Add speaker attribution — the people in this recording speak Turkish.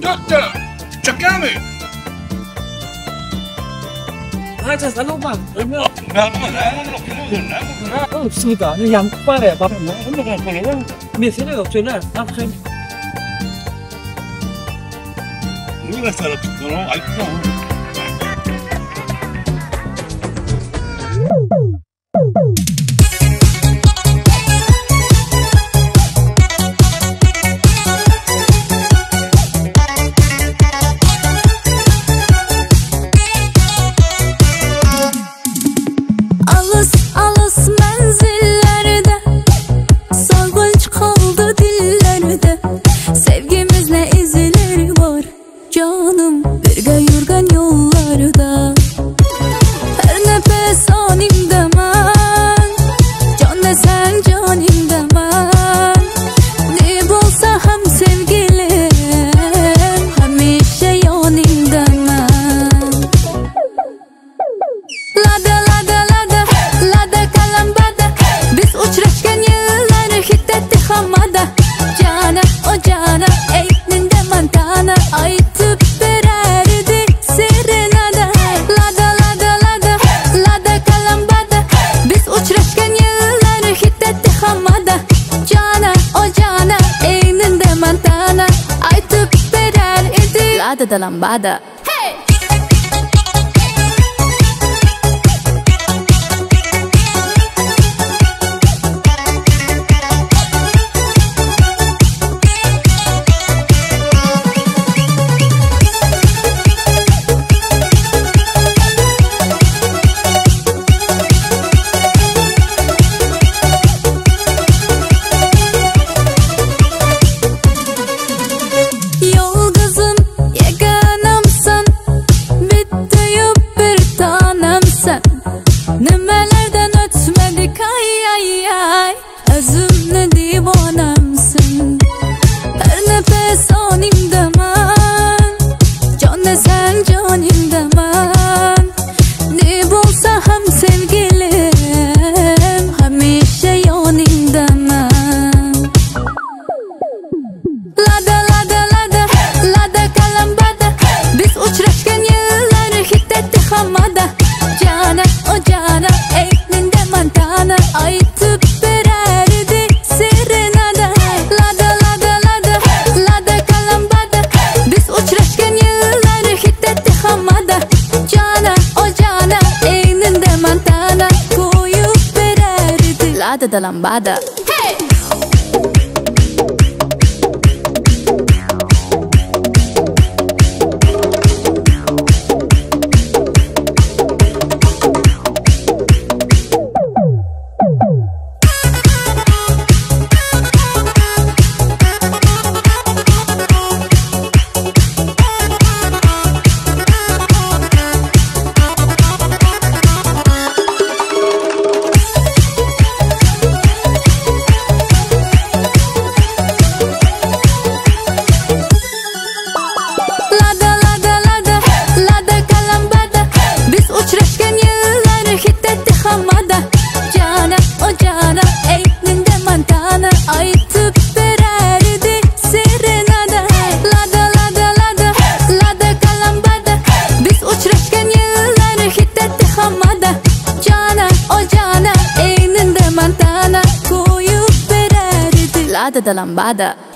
Speaker 1: Doktor, çakar mı?
Speaker 2: Aja selalu bang.
Speaker 1: Ne?
Speaker 2: Sudah, yang apa ya bapak? Biasanya dokterler, apa?
Speaker 1: Bu da sana tutar o. Ayıp mı?
Speaker 3: Ada dalam bada. Nemelerden ötmedik ay ay ay. Özümle divanamsın. Her nefes onimdeman. Can ne sen canimdeman. Ne bulsa hem sevgilim. Hamishe yanimdeman. Lada lada lada. Lada kalan bada. Biz uçraşken yıllar hiddetti hamada. Cana o cana eyninde mantana aytıp vererdi serenada. Lada lada lada lada kalan bada. Biz uçraşken yıllar hiddetti hamada. Cana o cana eyninde mantana koyup vererdi lada dalam bada. Hey! Cana o cana eyninde mantana aytıp vererdi serenada. Lada lada lada lada kalan bada. Biz uçraşken yıllar hiddetti hamada. Cana o cana eyninde mantana koyup vererdi lada dalam bada.